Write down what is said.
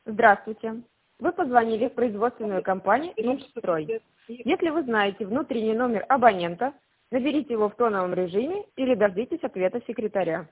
Здравствуйте. Вы позвонили в производственную компанию «Минстрой». Если вы знаете внутренний номер абонента, наберите его в тоновом режиме или дождитесь ответа секретаря.